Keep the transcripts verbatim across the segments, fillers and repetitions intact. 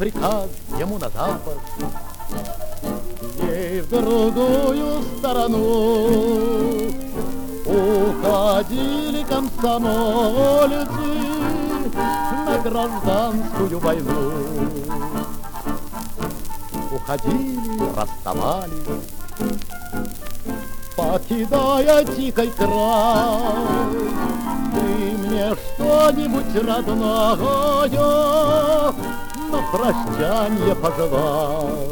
приказ ему на запад, ей в другую сторону уходили комсомольцы на гражданскую войну. Уходили, расставались, покидая тихий край. Ты мне что-нибудь родное на прощанье пожелай.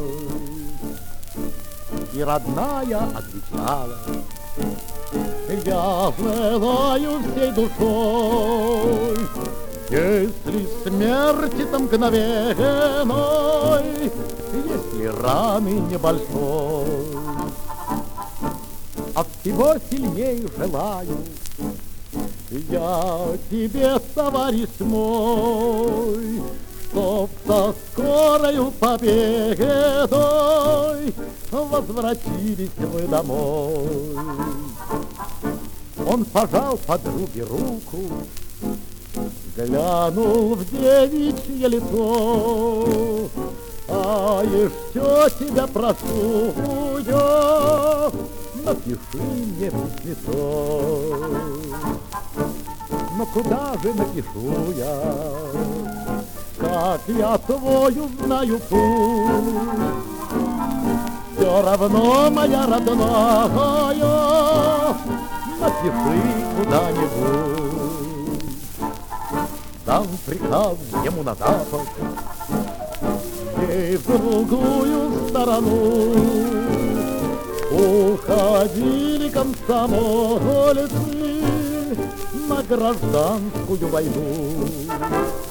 И родная отвечала: я желаю всей душой, если смерти-то мгновенной, если раны небольшой, а всего сильней желаю я тебе, товарищ мой, чтоб со скорою победой возвратились вы домой. Он пожал подруге руку, глянул в девичье лицо: а еще тебя прошу я, напиши мне письмецо. Но куда же напишу я, как я твою знаю путь? Все равно, моя родная, напиши куда-нибудь. Дам приказ ему на запад, ей в другую сторону уходили комсомольцы на гражданскую войну.